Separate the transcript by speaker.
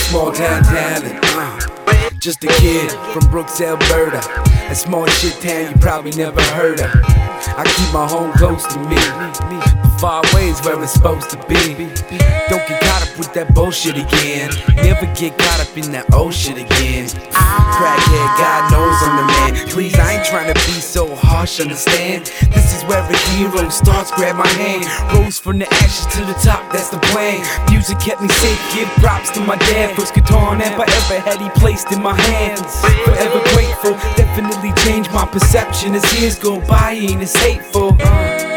Speaker 1: small town talent. Just a kid from Brooks, Alberta, a small shit town you probably never heard of. I keep my home close to me, but far away is where it's supposed to be. Don't get caught up with that bullshit again. Never get caught up in that old shit again. Crackhead, God knows I'm the man. Please, I ain't trying to be so harsh, understand? This is where a hero starts, grab my hand. Rose from the ashes to the top, that's the plan. Music kept me safe, give props to my dad. First guitar and amp I ever had, he placed in my hands. Forever grateful, definitely changed my perception. As years go by, ain't as hateful.